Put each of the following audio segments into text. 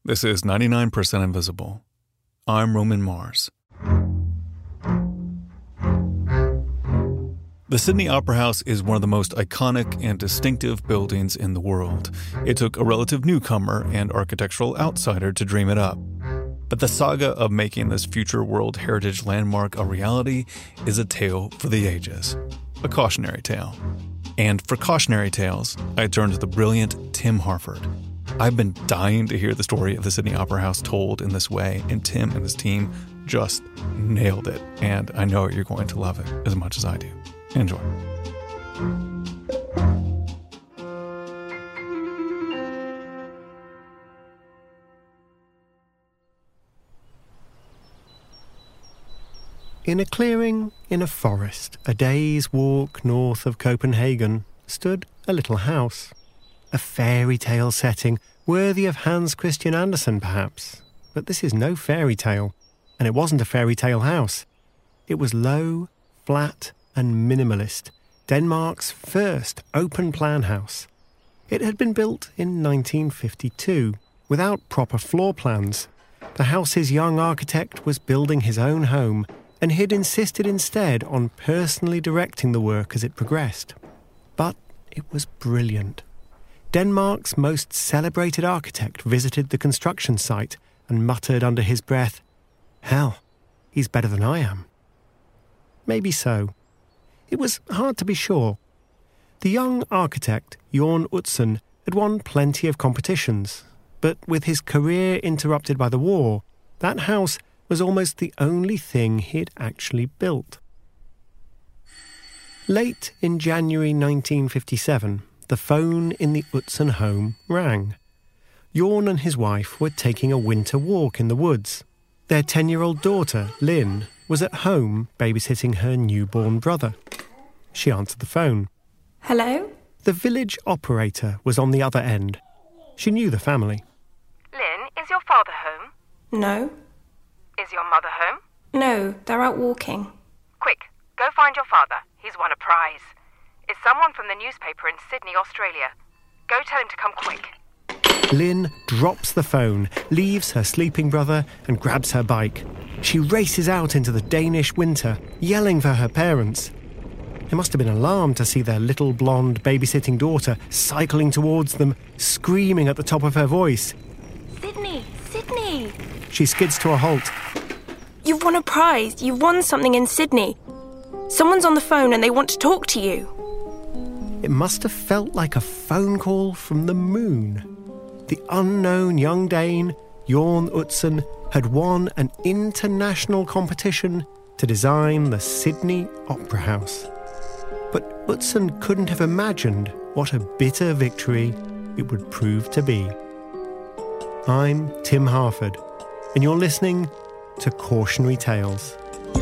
This is 99% Invisible. I'm Roman Mars. The Sydney Opera House is one of the most iconic and distinctive buildings in the world. It took a relative newcomer and architectural outsider to dream it up. But the saga of making this future World Heritage landmark a reality is a tale for the ages. A cautionary tale. And for cautionary tales, I turn to the brilliant Tim Harford. I've been dying to hear the story of the Sydney Opera House told in this way, and Tim and his team just nailed it. And I know you're going to love it as much as I do. Enjoy. In a clearing in a forest, a day's walk north of Copenhagen, stood a little house. A fairy tale setting, worthy of Hans Christian Andersen perhaps. But this is no fairy tale, and it wasn't a fairy tale house. It was low, flat and minimalist, Denmark's first open-plan house. It had been built in 1952, without proper floor plans. The house's young architect was building his own home, and he'd insisted instead on personally directing the work as it progressed. But it was brilliant. Denmark's most celebrated architect visited the construction site and muttered under his breath, "Hell, he's better than I am." Maybe so. It was hard to be sure. The young architect, Jorn Utzon, had won plenty of competitions, but with his career interrupted by the war, that house was almost the only thing he'd actually built. Late in January 1957, the phone in the Utzon home rang. Jorn and his wife were taking a winter walk in the woods. Their 10-year-old daughter, Lynn, was at home babysitting her newborn brother. She answered the phone. Hello? The village operator was on the other end. She knew the family. Lynn, is your father home? No. Is your mother home? No, they're out walking. Quick, go find your father. He's won a prize. It's someone from the newspaper in Sydney, Australia. Go tell him to come quick. Lynn drops the phone, leaves her sleeping brother and grabs her bike. She races out into the Danish winter, yelling for her parents. They must have been alarmed to see their little blonde babysitting daughter cycling towards them, screaming at the top of her voice. Sydney! Sydney! She skids to a halt. You've won a prize. You've won something in Sydney. Someone's on the phone and they want to talk to you. It must have felt like a phone call from the moon. The unknown young Dane, Jorn Utzon, had won an international competition to design the Sydney Opera House. But Utzon couldn't have imagined what a bitter victory it would prove to be. I'm Tim Harford, and you're listening to Cautionary Tales.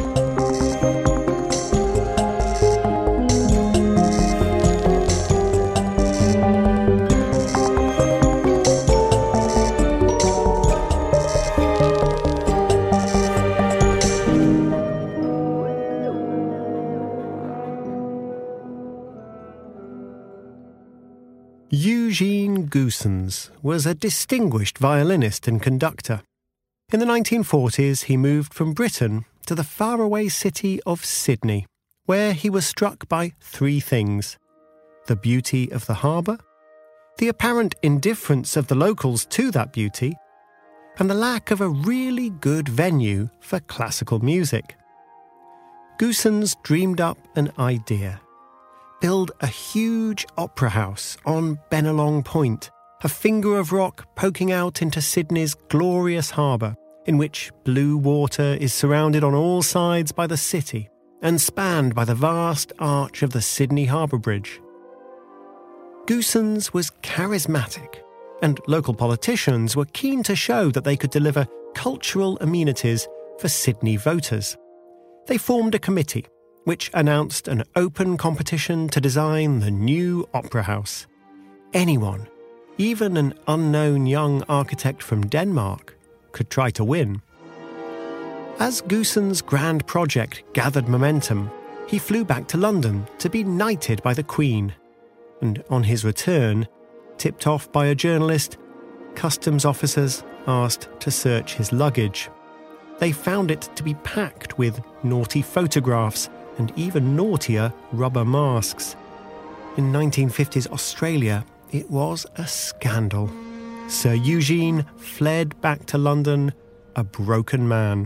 Eugene Goossens was a distinguished violinist and conductor. In the 1940s, he moved from Britain to the faraway city of Sydney, where he was struck by three things: the beauty of the harbour, the apparent indifference of the locals to that beauty, and the lack of a really good venue for classical music. Goossens dreamed up an idea: build a huge opera house on Bennelong Point, a finger of rock poking out into Sydney's glorious harbour, in which blue water is surrounded on all sides by the city and spanned by the vast arch of the Sydney Harbour Bridge. Goossens was charismatic, and local politicians were keen to show that they could deliver cultural amenities for Sydney voters. They formed a committee which announced an open competition to design the new opera house. Anyone, even an unknown young architect from Denmark, could try to win. As Goossens' grand project gathered momentum, he flew back to London to be knighted by the Queen, and on his return, tipped off by a journalist, customs officers asked to search his luggage. They found it to be packed with naughty photographs and even naughtier rubber masks. In 1950s Australia, it was a scandal. Sir Eugene fled back to London, a broken man.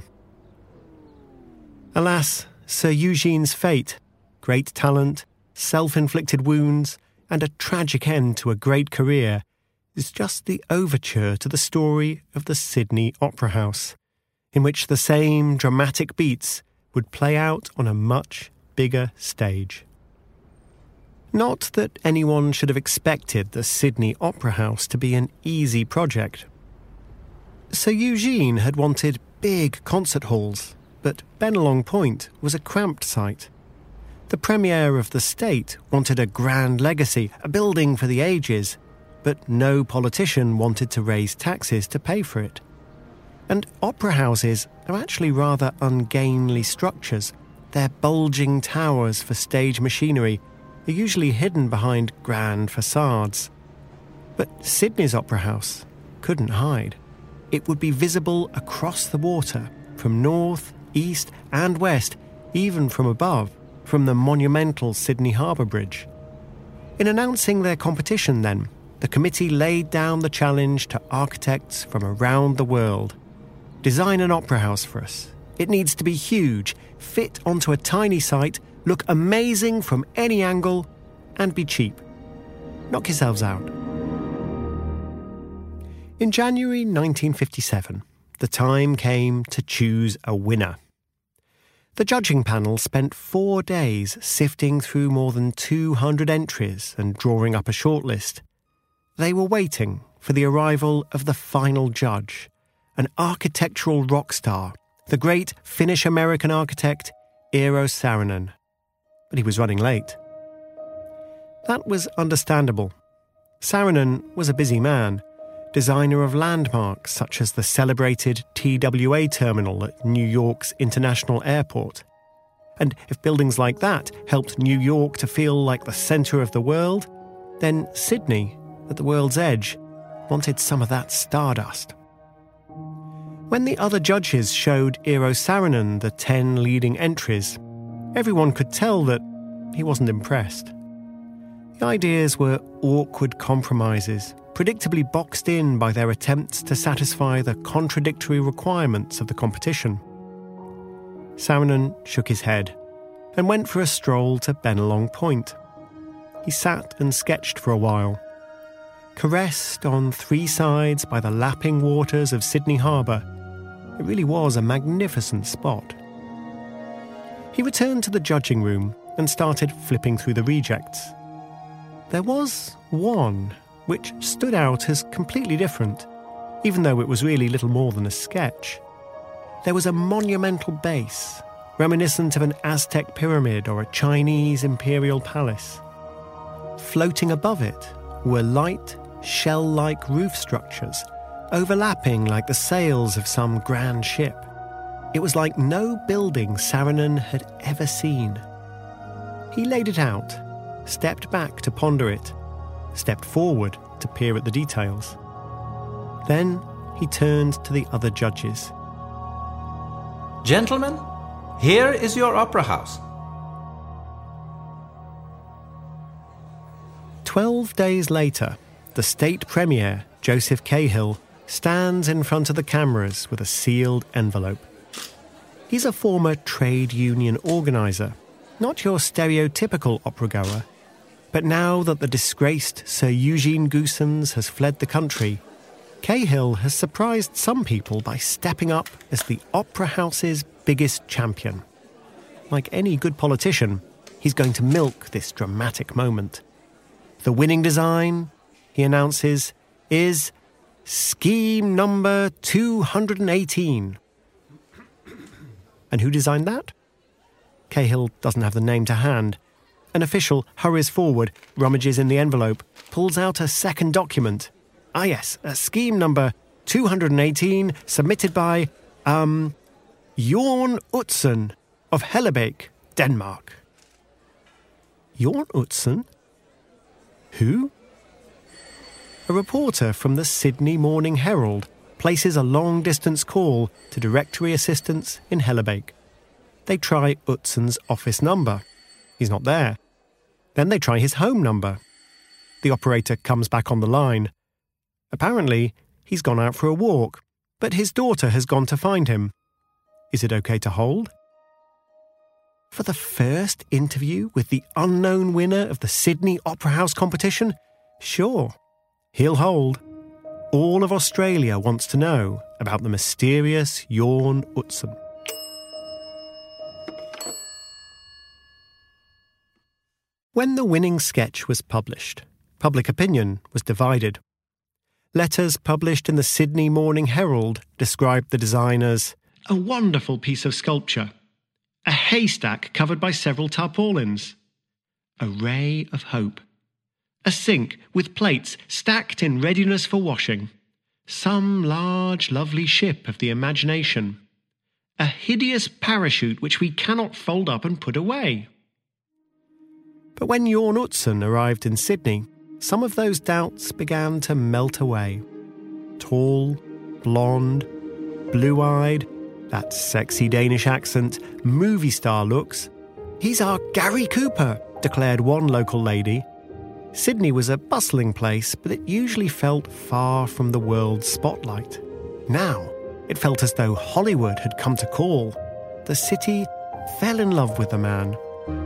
Alas, Sir Eugene's fate, great talent, self-inflicted wounds, and a tragic end to a great career, is just the overture to the story of the Sydney Opera House, in which the same dramatic beats would play out on a much bigger stage. Not that anyone should have expected the Sydney Opera House to be an easy project. Sir Eugene had wanted big concert halls, but Bennelong Point was a cramped site. The Premier of the state wanted a grand legacy, a building for the ages, but no politician wanted to raise taxes to pay for it. And opera houses are actually rather ungainly structures. Their bulging towers for stage machinery are usually hidden behind grand facades. But Sydney's Opera House couldn't hide. It would be visible across the water, from north, east and west, even from above, from the monumental Sydney Harbour Bridge. In announcing their competition then, the committee laid down the challenge to architects from around the world. Design an opera house for us. It needs to be huge, fit onto a tiny site, look amazing from any angle, and be cheap. Knock yourselves out. In January 1957, the time came to choose a winner. The judging panel spent 4 days sifting through more than 200 entries and drawing up a shortlist. They were waiting for the arrival of the final judge, an architectural rock star, the great Finnish-American architect Eero Saarinen. But he was running late. That was understandable. Saarinen was a busy man, designer of landmarks such as the celebrated TWA terminal at New York's International Airport. And if buildings like that helped New York to feel like the centre of the world, then Sydney, at the world's edge, wanted some of that stardust. When the other judges showed Eero Saarinen the 10 leading entries, everyone could tell that he wasn't impressed. The ideas were awkward compromises, predictably boxed in by their attempts to satisfy the contradictory requirements of the competition. Saarinen shook his head and went for a stroll to Bennelong Point. He sat and sketched for a while. Caressed on 3 sides by the lapping waters of Sydney Harbour, it really was a magnificent spot. He returned to the judging room and started flipping through the rejects. There was one which stood out as completely different, even though it was really little more than a sketch. There was a monumental base, reminiscent of an Aztec pyramid or a Chinese imperial palace. Floating above it were light, shell-like roof structures, overlapping like the sails of some grand ship. It was like no building Saarinen had ever seen. He laid it out, stepped back to ponder it, stepped forward to peer at the details. Then he turned to the other judges. Gentlemen, here is your opera house. 12 days later, the state premier, Joseph Cahill, stands in front of the cameras with a sealed envelope. He's a former trade union organiser, not your stereotypical opera-goer. But now that the disgraced Sir Eugene Goossens has fled the country, Cahill has surprised some people by stepping up as the Opera House's biggest champion. Like any good politician, he's going to milk this dramatic moment. The winning design, he announces, is Scheme number 218. And who designed that? Cahill doesn't have the name to hand. An official hurries forward, rummages in the envelope, pulls out a second document. Ah yes, scheme number 218, submitted by, Jorn Utzon of Hellebeek, Denmark. Jorn Utzon? Who? A reporter from the Sydney Morning Herald places a long-distance call to directory assistants in Hellebeek. They try Utzon's office number. He's not there. Then they try his home number. The operator comes back on the line. Apparently, he's gone out for a walk, but his daughter has gone to find him. Is it okay to hold? For the first interview with the unknown winner of the Sydney Opera House competition? Sure, he'll hold. All of Australia wants to know about the mysterious Jorn Utzon. When the winning sketch was published, public opinion was divided. Letters published in the Sydney Morning Herald described the design as a wonderful piece of sculpture, a haystack covered by several tarpaulins, a ray of hope, a sink with plates stacked in readiness for washing, some large, lovely ship of the imagination, a hideous parachute which we cannot fold up and put away. But when Jorn Utzon arrived in Sydney, some of those doubts began to melt away. Tall, blonde, blue-eyed, that sexy Danish accent, movie star looks. He's our Gary Cooper, declared one local lady. Sydney was a bustling place, but it usually felt far from the world's spotlight. Now, it felt as though Hollywood had come to call. The city fell in love with the man.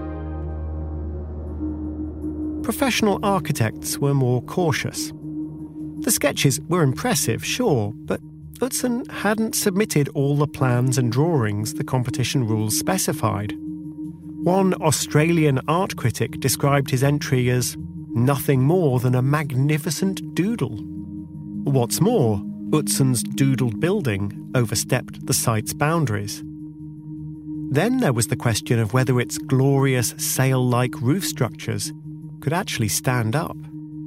Professional architects were more cautious. The sketches were impressive, sure, but Utzon hadn't submitted all the plans and drawings the competition rules specified. One Australian art critic described his entry as nothing more than a magnificent doodle. What's more, Utzon's doodled building overstepped the site's boundaries. Then there was the question of whether its glorious sail-like roof structures could actually stand up.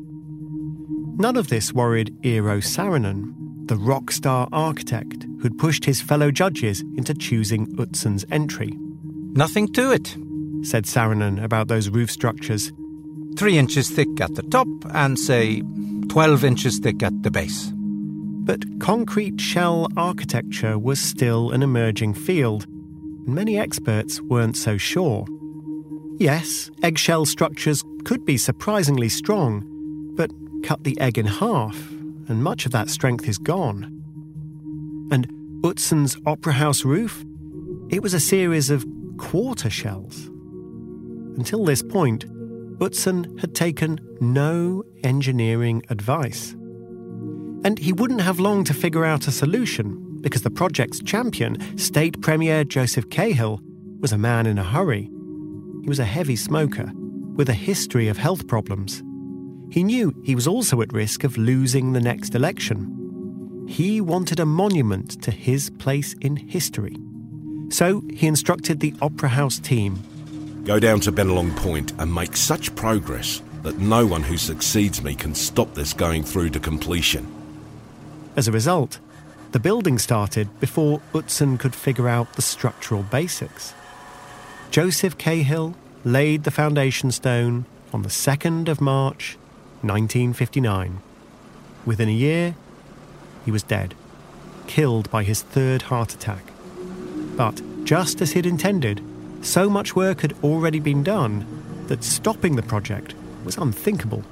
None of this worried Eero Saarinen, the rock star architect who'd pushed his fellow judges into choosing Utzon's entry. Nothing to it, said Saarinen about those roof structures. 3 inches thick at the top and, say, 12 inches thick at the base. But concrete shell architecture was still an emerging field, and many experts weren't so sure. Yes, eggshell structures could be surprisingly strong, but cut the egg in half, and much of that strength is gone. And Utzon's Opera House roof? It was a series of quarter shells. Until this point, Utzon had taken no engineering advice. And he wouldn't have long to figure out a solution, because the project's champion, State Premier Joseph Cahill, was a man in a hurry. He was a heavy smoker, with a history of health problems. He knew he was also at risk of losing the next election. He wanted a monument to his place in history. So he instructed the Opera House team. Go down to Bennelong Point and make such progress that no one who succeeds me can stop this going through to completion. As a result, the building started before Utzon could figure out the structural basics. Joseph Cahill laid the foundation stone on the 2nd of March, 1959. Within a year, he was dead, killed by his 3rd heart attack. But just as he'd intended, so much work had already been done that stopping the project was unthinkable.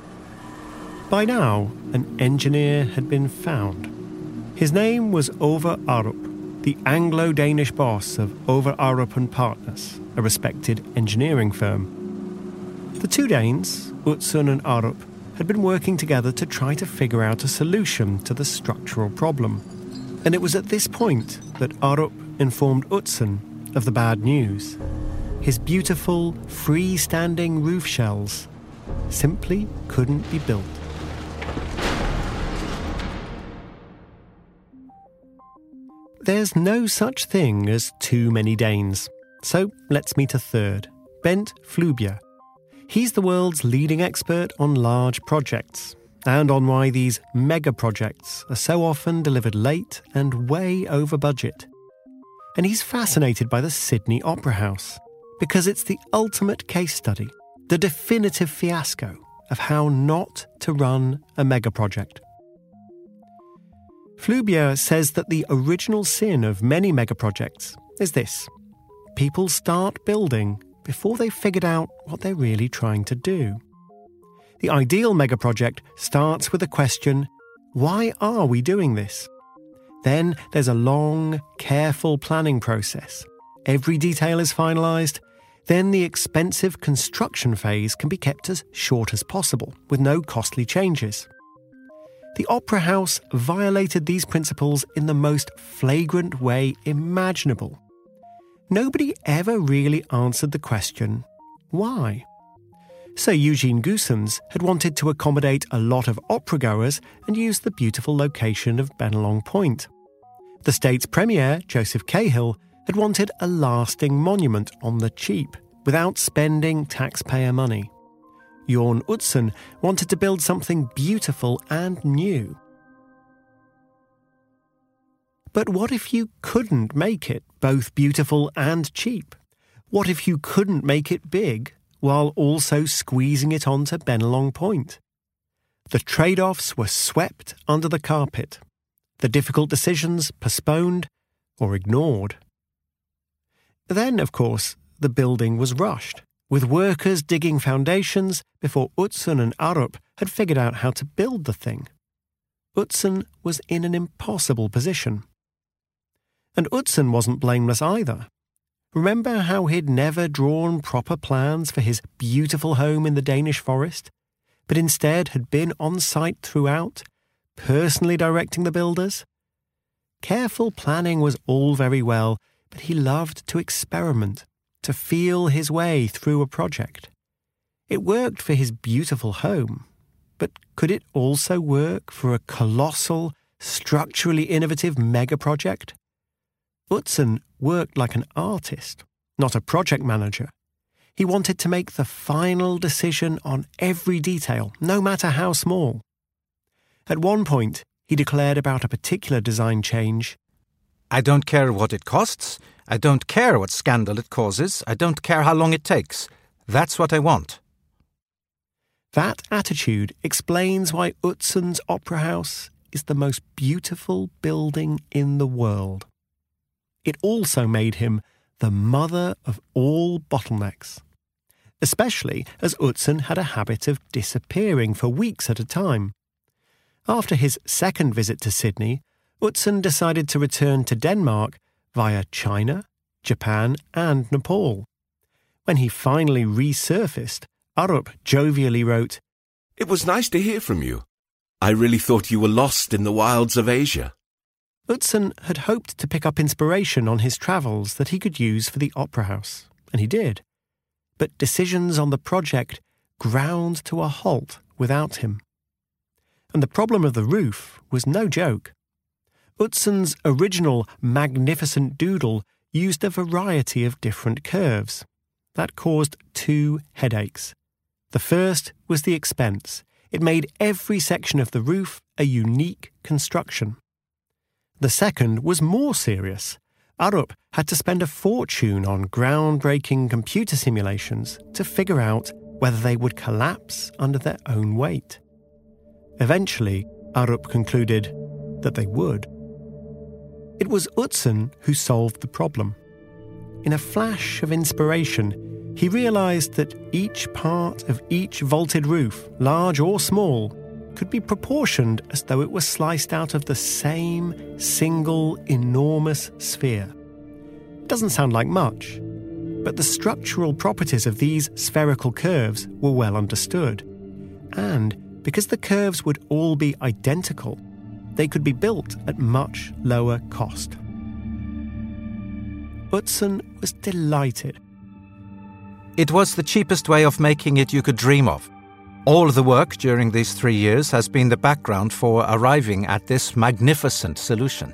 By now, an engineer had been found. His name was Ove Arup, the Anglo-Danish boss of Ove Arup & Partners, a respected engineering firm. The two Danes, Utzon and Arup, had been working together to try to figure out a solution to the structural problem. And it was at this point that Arup informed Utzon of the bad news. His beautiful, freestanding roof shells simply couldn't be built. There's no such thing as too many Danes, so let's meet a third, Bent Fluebjerg. He's the world's leading expert on large projects, and on why these mega projects are so often delivered late and way over budget. And he's fascinated by the Sydney Opera House, because it's the ultimate case study, the definitive fiasco of how not to run a mega project. Flubier says that the original sin of many megaprojects is this: people start building before they've figured out what they're really trying to do. The ideal megaproject starts with the question, why are we doing this? Then there's a long, careful planning process. Every detail is finalised. Then the expensive construction phase can be kept as short as possible, with no costly changes. The Opera House violated these principles in the most flagrant way imaginable. Nobody ever really answered the question, why? Sir Eugene Goossens had wanted to accommodate a lot of opera-goers and use the beautiful location of Bennelong Point. The state's premier, Joseph Cahill, had wanted a lasting monument on the cheap, without spending taxpayer money. Jorn Utzon wanted to build something beautiful and new. But what if you couldn't make it both beautiful and cheap? What if you couldn't make it big, while also squeezing it onto Bennelong Point? The trade-offs were swept under the carpet, the difficult decisions postponed or ignored. Then, of course, the building was rushed, with workers digging foundations before Utzon and Arup had figured out how to build the thing. Utzon was in an impossible position. And Utzon wasn't blameless either. Remember how he'd never drawn proper plans for his beautiful home in the Danish forest, but instead had been on site throughout, personally directing the builders? Careful planning was all very well, but he loved to experiment, to feel his way through a project. It worked for his beautiful home, but could it also work for a colossal, structurally innovative mega-project? Utzon worked like an artist, not a project manager. He wanted to make the final decision on every detail, no matter how small. At one point, he declared about a particular design change, I don't care what it costs. I don't care what scandal it causes. I don't care how long it takes. That's what I want. That attitude explains why Utzon's Opera House is the most beautiful building in the world. It also made him the mother of all bottlenecks, especially as Utzon had a habit of disappearing for weeks at a time. After his second visit to Sydney, Utzon decided to return to Denmark via China, Japan and Nepal. When he finally resurfaced, Arup jovially wrote, It was nice to hear from you. I really thought you were lost in the wilds of Asia. Utzon had hoped to pick up inspiration on his travels that he could use for the Opera House, and he did. But decisions on the project ground to a halt without him. And the problem of the roof was no joke. Utzon's original magnificent doodle used a variety of different curves. That caused 2 headaches. The first was the expense. It made every section of the roof a unique construction. The second was more serious. Arup had to spend a fortune on groundbreaking computer simulations to figure out whether they would collapse under their own weight. Eventually, Arup concluded that they would. It was Utzon who solved the problem. In a flash of inspiration, he realised that each part of each vaulted roof, large or small, could be proportioned as though it were sliced out of the same single enormous sphere. It doesn't sound like much, but the structural properties of these spherical curves were well understood. And because the curves would all be identical, they could be built at much lower cost. Utzon was delighted. It was the cheapest way of making it you could dream of. All the work during these 3 years has been the background for arriving at this magnificent solution.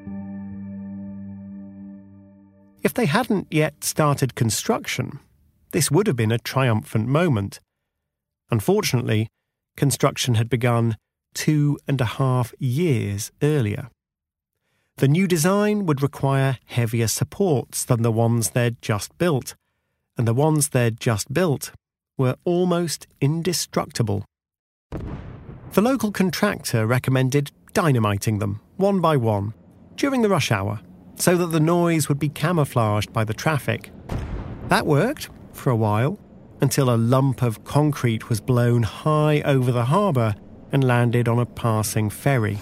If they hadn't yet started construction, this would have been a triumphant moment. Unfortunately, construction had begun 2.5 years earlier. The new design would require heavier supports than the ones they'd just built, and the ones they'd just built were almost indestructible. The local contractor recommended dynamiting them, one by one, during the rush hour, so that the noise would be camouflaged by the traffic. That worked, for a while, until a lump of concrete was blown high over the harbour and landed on a passing ferry.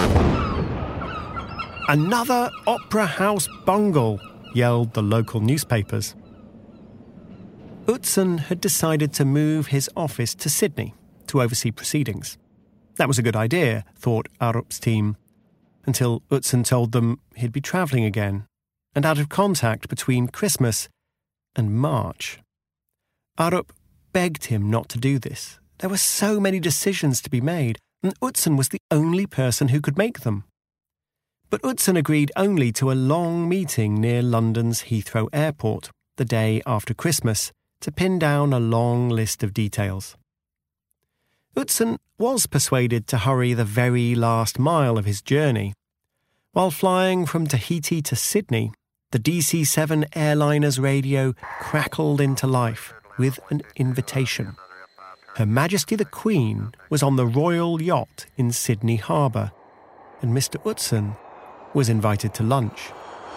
"Another Opera House bungle!" yelled the local newspapers. Utzon had decided to move his office to Sydney to oversee proceedings. That was a good idea, thought Arup's team, until Utzon told them he'd be travelling again and out of contact between Christmas and March. Arup begged him not to do this. There were so many decisions to be made, and Utzon was the only person who could make them. But Utzon agreed only to a long meeting near London's Heathrow Airport the day after Christmas to pin down a long list of details. Utzon was persuaded to hurry the very last mile of his journey. While flying from Tahiti to Sydney, the DC-7 airliner's radio crackled into life with an invitation. Her Majesty the Queen was on the royal yacht in Sydney Harbour, and Mr. Utzon was invited to lunch.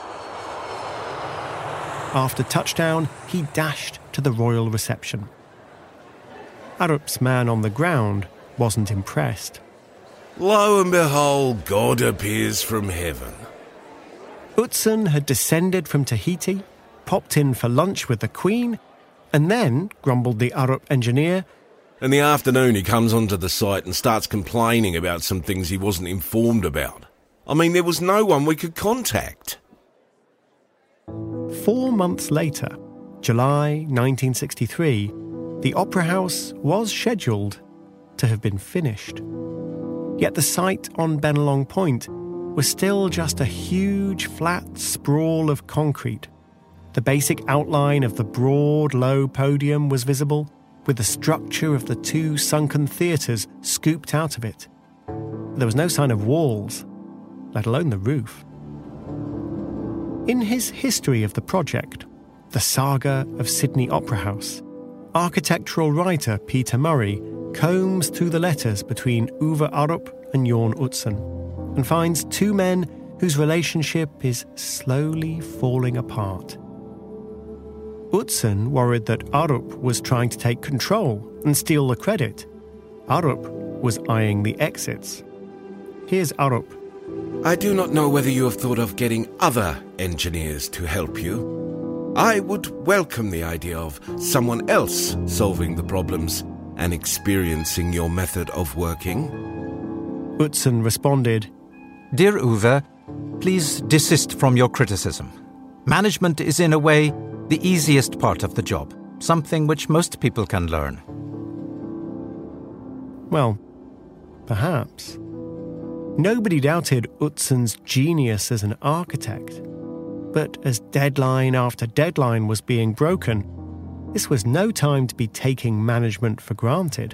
After touchdown, he dashed to the royal reception. Arup's man on the ground wasn't impressed. Lo and behold, God appears from heaven. Utzon had descended from Tahiti, popped in for lunch with the Queen, and then, grumbled the Arup engineer, in the afternoon he comes onto the site and starts complaining about some things he wasn't informed about. I mean, there was no one we could contact. 4 months later, July 1963, the Opera House was scheduled to have been finished. Yet the site on Bennelong Point was still just a huge flat sprawl of concrete. The basic outline of the broad, low podium was visible, with the structure of the 2 sunken theatres scooped out of it. There was no sign of walls, let alone the roof. In his history of the project, The Saga of Sydney Opera House, architectural writer Peter Murray combs through the letters between Uwe Arup and Jorn Utzon and finds 2 men whose relationship is slowly falling apart. Utzon worried that Arup was trying to take control and steal the credit. Arup was eyeing the exits. Here's Arup. I do not know whether you have thought of getting other engineers to help you. I would welcome the idea of someone else solving the problems and experiencing your method of working. Utzon responded, Dear Uwe, please desist from your criticism. Management is in a way the easiest part of the job, something which most people can learn. Well, perhaps. Nobody doubted Utzon's genius as an architect. But as deadline after deadline was being broken, this was no time to be taking management for granted.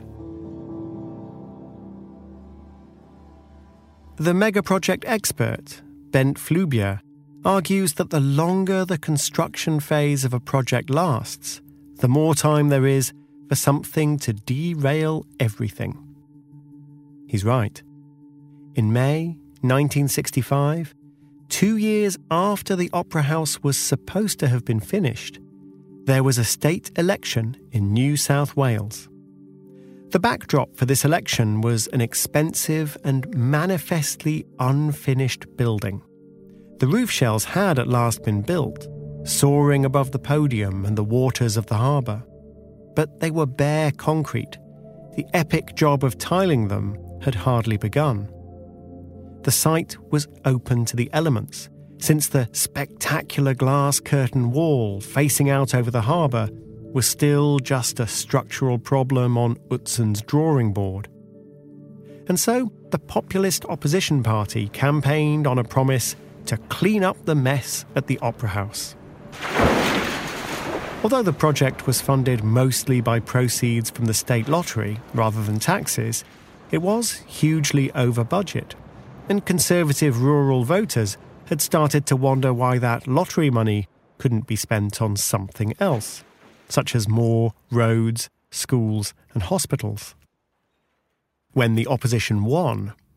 The megaproject expert, Bent Flubier, argues that the longer the construction phase of a project lasts, the more time there is for something to derail everything. He's right. In May 1965, 2 years after the Opera House was supposed to have been finished, there was a state election in New South Wales. The backdrop for this election was an expensive and manifestly unfinished building. The roof shells had at last been built, soaring above the podium and the waters of the harbour. But they were bare concrete. The epic job of tiling them had hardly begun. The site was open to the elements, since the spectacular glass curtain wall facing out over the harbour was still just a structural problem on Utzon's drawing board. And so the populist opposition party campaigned on a promise to clean up the mess at the Opera House. Although the project was funded mostly by proceeds from the state lottery rather than taxes, it was hugely over budget, and conservative rural voters had started to wonder why that lottery money couldn't be spent on something else, such as more roads, schools and hospitals. When the opposition won,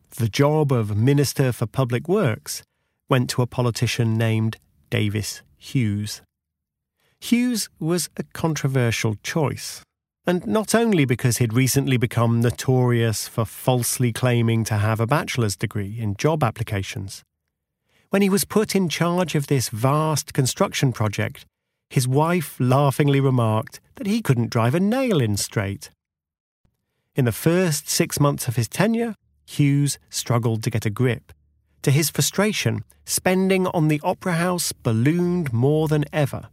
The job of Minister for Public Works went to a politician named Davis Hughes. Hughes was a controversial choice, and not only because he'd recently become notorious for falsely claiming to have a bachelor's degree in job applications. When he was put in charge of this vast construction project, his wife laughingly remarked that he couldn't drive a nail in straight. In the first 6 months of his tenure, Hughes struggled to get a grip. To his frustration, spending on the Opera House ballooned more than ever.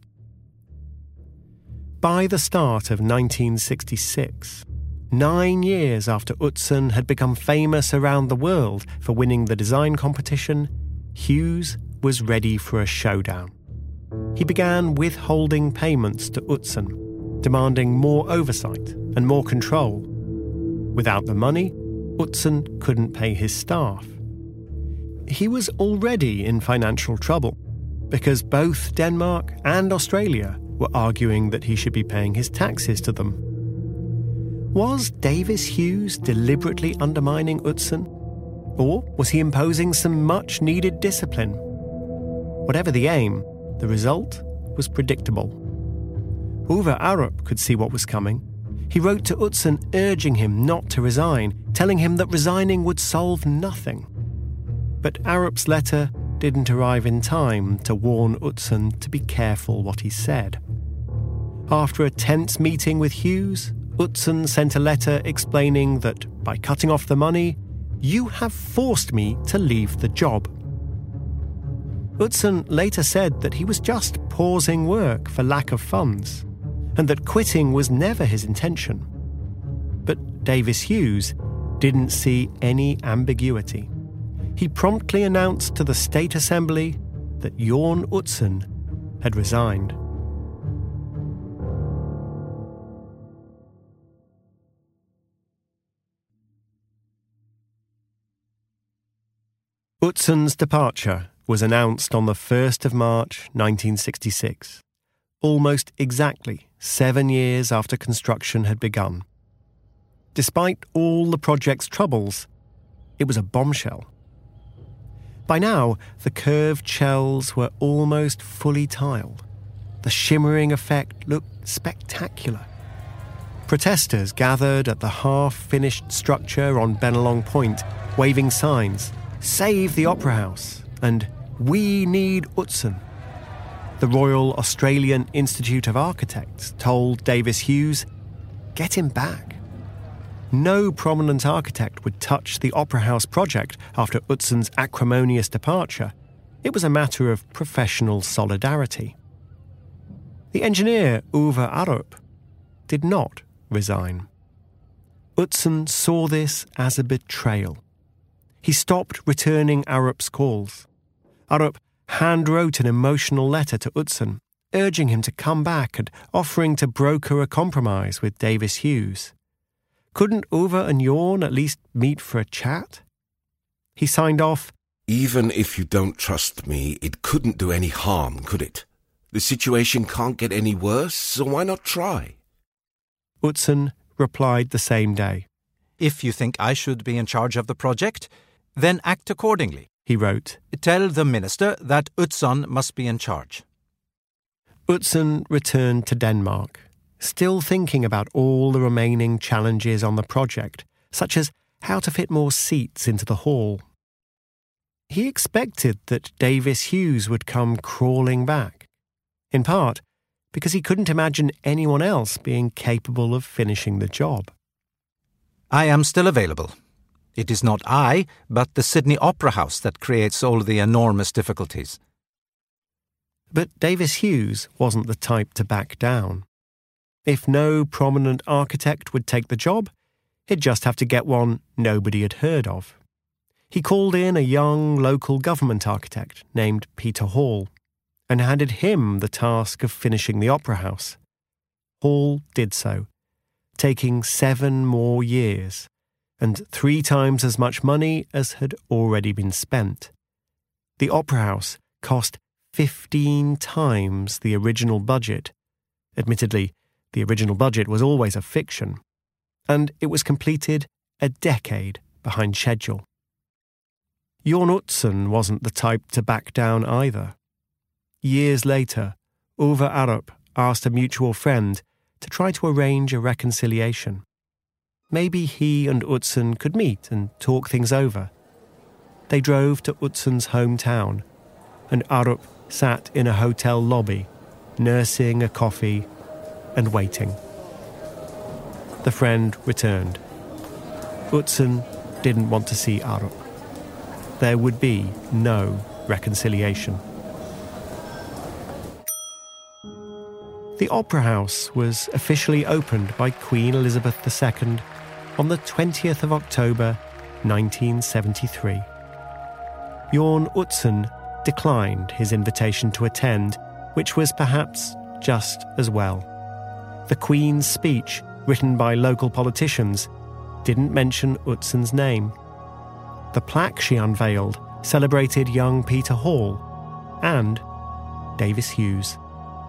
By the start of 1966, 9 years after Utzon had become famous around the world for winning the design competition, Hughes was ready for a showdown. He began withholding payments to Utzon, demanding more oversight and more control. Without the money, Utzon couldn't pay his staff. He was already in financial trouble because both Denmark and Australia were arguing that he should be paying his taxes to them. Was Davis Hughes deliberately undermining Utzon? Or was he imposing some much-needed discipline? Whatever the aim, the result was predictable. Uwe Arup could see what was coming. He wrote to Utzon urging him not to resign, telling him that resigning would solve nothing. But Arup's letter didn't arrive in time to warn Utzon to be careful what he said. After a tense meeting with Hughes, Utzon sent a letter explaining that by cutting off the money, "You have forced me to leave the job." Utzon later said that he was just pausing work for lack of funds, and that quitting was never his intention. But Davis Hughes didn't see any ambiguity. He promptly announced to the State Assembly that Jorn Utzon had resigned. Utzon's departure was announced on the 1st of March 1966, almost exactly 7 years after construction had begun. Despite all the project's troubles, it was a bombshell. By now, the curved shells were almost fully tiled. The shimmering effect looked spectacular. Protesters gathered at the half-finished structure on Bennelong Point, waving signs, "Save the Opera House," and "We need Utzon." The Royal Australian Institute of Architects told Davis Hughes, "Get him back." No prominent architect would touch the Opera House project after Utzon's acrimonious departure. It was a matter of professional solidarity. The engineer, Uwe Arup, did not resign. Utzon saw this as a betrayal. He stopped returning Arup's calls. Arup hand-wrote an emotional letter to Utzon, urging him to come back and offering to broker a compromise with Davis Hughes. Couldn't Uwe and Jorn at least meet for a chat? He signed off, "Even if you don't trust me, it couldn't do any harm, could it? The situation can't get any worse, so why not try?" Utzon replied the same day. "If you think I should be in charge of the project, then act accordingly," he wrote. "Tell the minister that Utzon must be in charge." Utzon returned to Denmark, still thinking about all the remaining challenges on the project, such as how to fit more seats into the hall. He expected that Davis Hughes would come crawling back, in part because he couldn't imagine anyone else being capable of finishing the job. "I am still available. It is not I, but the Sydney Opera House that creates all the enormous difficulties." But Davis Hughes wasn't the type to back down. If no prominent architect would take the job, he'd just have to get one nobody had heard of. He called in a young local government architect named Peter Hall and handed him the task of finishing the Opera House. Hall did so, taking 7 more years and 3 times as much money as had already been spent. The Opera House cost 15 times the original budget. Admittedly, the original budget was always a fiction, and it was completed a decade behind schedule. Jorn Utzon wasn't the type to back down either. Years later, Ove Arup asked a mutual friend to try to arrange a reconciliation. Maybe he and Utzon could meet and talk things over. They drove to Utzon's hometown, and Arup sat in a hotel lobby, nursing a coffee and waiting. The friend returned. Utzon didn't want to see Arup. There would be no reconciliation. The Opera House was officially opened by Queen Elizabeth II on the 20th of October, 1973. Jorn Utzon declined his invitation to attend, which was perhaps just as well. The Queen's speech, written by local politicians, didn't mention Utzon's name. The plaque she unveiled celebrated young Peter Hall and Davis Hughes.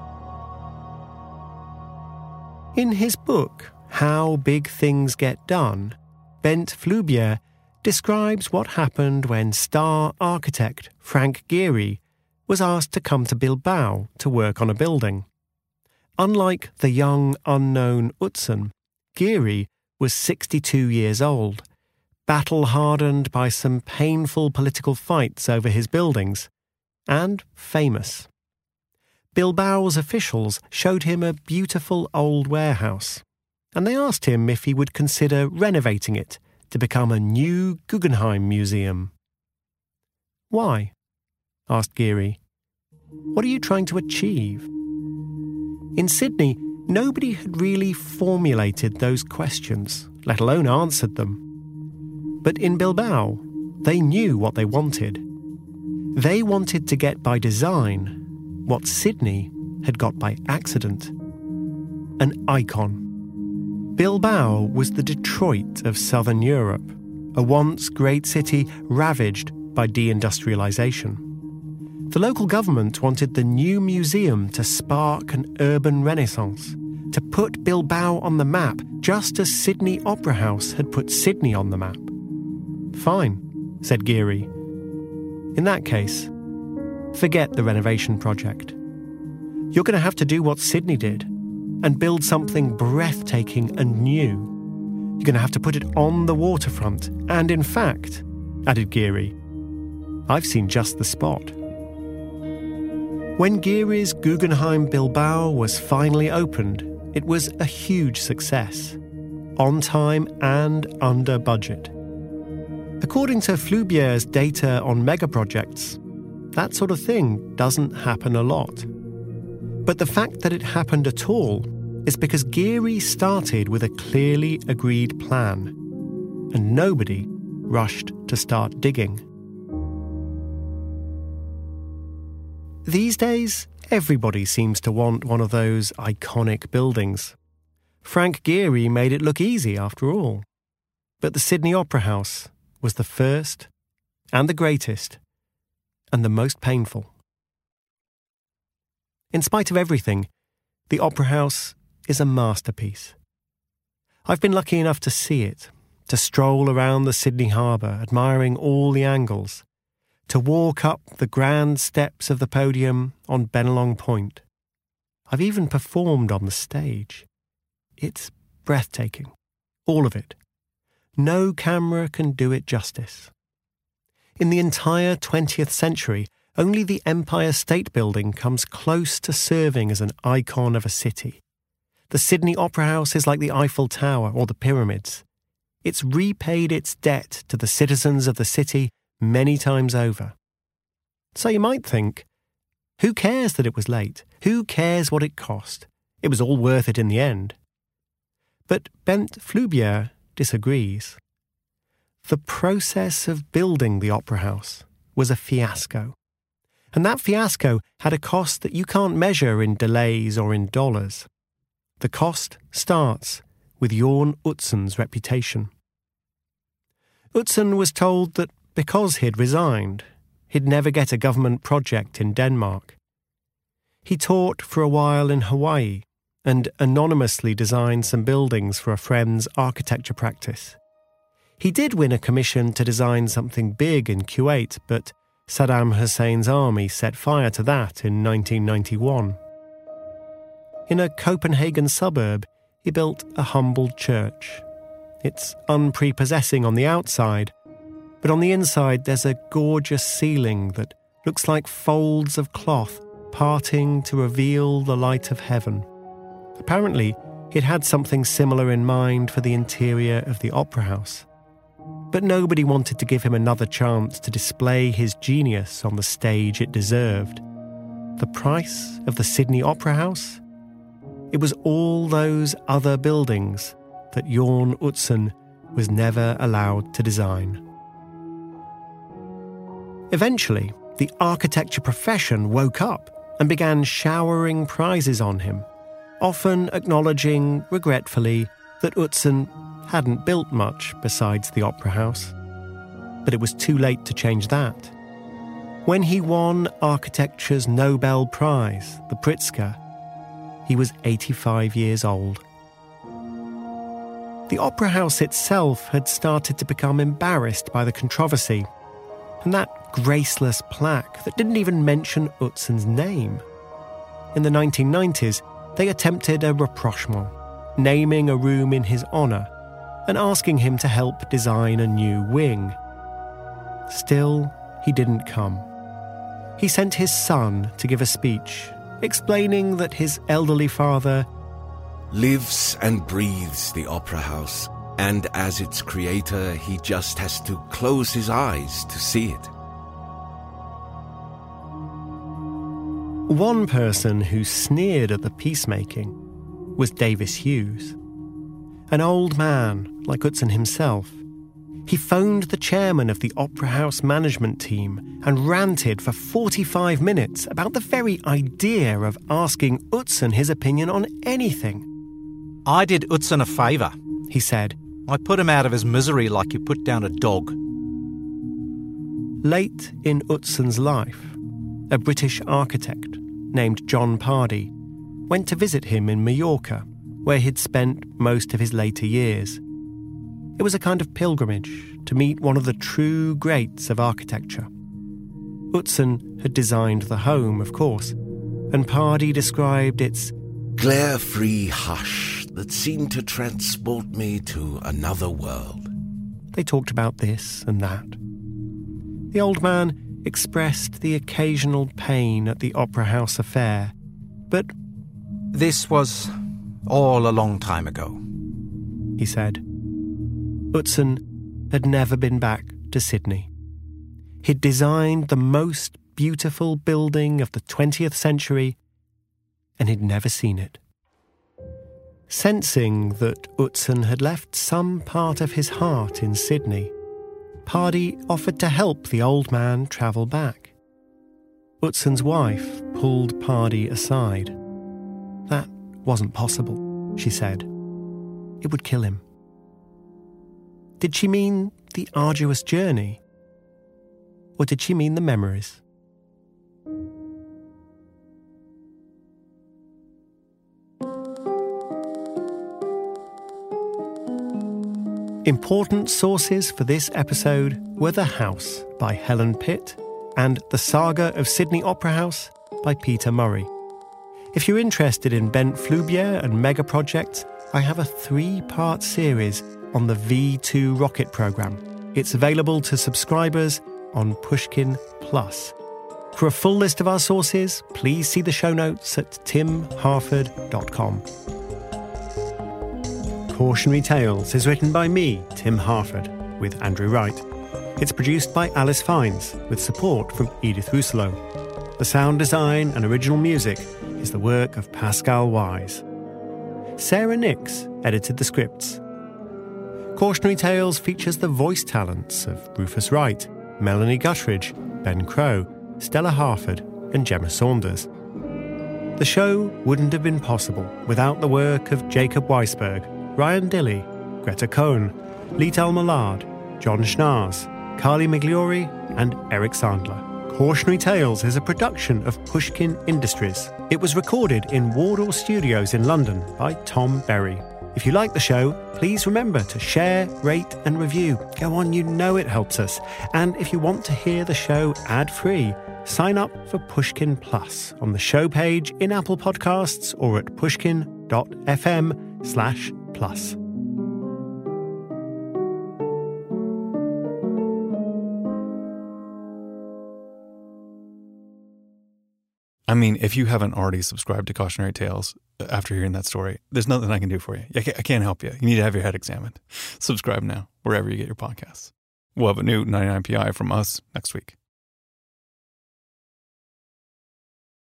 In his book, How Big Things Get Done, Bent Flubier describes what happened when star architect Frank Gehry was asked to come to Bilbao to work on a building. Unlike the young, unknown Utzon, Gehry was 62 years old, battle-hardened by some painful political fights over his buildings, and famous. Bilbao's officials showed him a beautiful old warehouse, and they asked him if he would consider renovating it to become a new Guggenheim Museum. "Why?" asked Gehry. "What are you trying to achieve?" In Sydney, nobody had really formulated those questions, let alone answered them. But in Bilbao, they knew what they wanted. They wanted to get by design what Sydney had got by accident: an icon. Bilbao was the Detroit of southern Europe, a once great city ravaged by deindustrialization. The local government wanted the new museum to spark an urban renaissance, to put Bilbao on the map, just as Sydney Opera House had put Sydney on the map. "Fine," said Gehry. "In that case, forget the renovation project. You're going to have to do what Sydney did and build something breathtaking and new. You're going to have to put it on the waterfront. And in fact," added Gehry, "I've seen just the spot." When Gehry's Guggenheim Bilbao was finally opened, it was a huge success, on time and under budget. According to Flubier's data on megaprojects, that sort of thing doesn't happen a lot. But the fact that it happened at all is because Gehry started with a clearly agreed plan, and nobody rushed to start digging. These days, everybody seems to want one of those iconic buildings. Frank Gehry made it look easy after all. But the Sydney Opera House was the first, and the greatest, and the most painful. In spite of everything, the Opera House is a masterpiece. I've been lucky enough to see it, to stroll around the Sydney Harbour, admiring all the angles, to walk up the grand steps of the podium on Bennelong Point. I've even performed on the stage. It's breathtaking, all of it. No camera can do it justice. In the entire 20th century, only the Empire State Building comes close to serving as an icon of a city. The Sydney Opera House is like the Eiffel Tower or the pyramids. It's repaid its debt to the citizens of the city many times over. So you might think, who cares that it was late? Who cares what it cost? It was all worth it in the end. But Bent Flubier disagrees. The process of building the Opera House was a fiasco. And that fiasco had a cost that you can't measure in delays or in dollars. The cost starts with Jorn Utzon's reputation. Utzon was told that because he'd resigned, he'd never get a government project in Denmark. He taught for a while in Hawaii and anonymously designed some buildings for a friend's architecture practice. He did win a commission to design something big in Kuwait, but Saddam Hussein's army set fire to that in 1991. In a Copenhagen suburb, he built a humble church. It's unprepossessing on the outside, but on the inside there's a gorgeous ceiling that looks like folds of cloth parting to reveal the light of heaven. Apparently, he'd had something similar in mind for the interior of the Opera House. But nobody wanted to give him another chance to display his genius on the stage it deserved. The price of the Sydney Opera House? It was all those other buildings that Jorn Utzon was never allowed to design. Eventually, the architecture profession woke up and began showering prizes on him, often acknowledging, regretfully, that Utzon hadn't built much besides the Opera House. But it was too late to change that. When he won architecture's Nobel Prize, the Pritzker, he was 85 years old. The Opera House itself had started to become embarrassed by the controversy, and that graceless plaque that didn't even mention Utzon's name. In the 1990s, they attempted a rapprochement, naming a room in his honour and asking him to help design a new wing. Still, he didn't come. He sent his son to give a speech, explaining that his elderly father lives and breathes the Opera House, and as its creator, he just has to close his eyes to see it. One person who sneered at the peacemaking was Davis Hughes. An old man, like Utzon himself. He phoned the chairman of the Opera House management team and ranted for 45 minutes about the very idea of asking Utzon his opinion on anything. I did Utzon a favour, he said. I put him out of his misery like you put down a dog. Late in Utzon's life, a British architect named John Pardee went to visit him in Mallorca, where he'd spent most of his later years. It was a kind of pilgrimage to meet one of the true greats of architecture. Utzon had designed the home, of course, and Pardee described its glare-free hush that seemed to transport me to another world. They talked about this and that. The old man expressed the occasional pain at the Opera House affair, but this was all a long time ago, he said. Utzon had never been back to Sydney. He'd designed the most beautiful building of the 20th century, and he'd never seen it. Sensing that Utzon had left some part of his heart in Sydney, Pardee offered to help the old man travel back. Utzon's wife pulled Pardee aside. That wasn't possible, she said. It would kill him. Did she mean the arduous journey? Or did she mean the memories? Important sources for this episode were The House by Helen Pitt and The Saga of Sydney Opera House by Peter Murray. If you're interested in Bent Fluvier and mega projects, I have a 3-part series on the V2 rocket program. It's available to subscribers on Pushkin Plus. For a full list of our sources, please see the show notes at timharford.com. Cautionary Tales is written by me, Tim Harford, with Andrew Wright. It's produced by Alice Fiennes, with support from Edith Rousselot. The sound design and original music is the work of Pascal Wise. Sarah Nix edited the scripts. Cautionary Tales features the voice talents of Rufus Wright, Melanie Guttridge, Ben Crow, Stella Harford, and Gemma Saunders. The show wouldn't have been possible without the work of Jacob Weisberg, Ryan Dilley, Greta Cohn, Lital Millard, John Schnaars, Carly Migliori, and Eric Sandler. Cautionary Tales is a production of Pushkin Industries. It was recorded in Wardour Studios in London by Tom Berry. If you like the show, please remember to share, rate and review. Go on, you know it helps us. And if you want to hear the show ad-free, sign up for Pushkin Plus on the show page in Apple Podcasts or at pushkin.fm/plus. I mean, if you haven't already subscribed to Cautionary Tales after hearing that story, there's nothing I can do for you. I can't help you. You need to have your head examined. Subscribe now, wherever you get your podcasts. We'll have a new 99PI from us next week.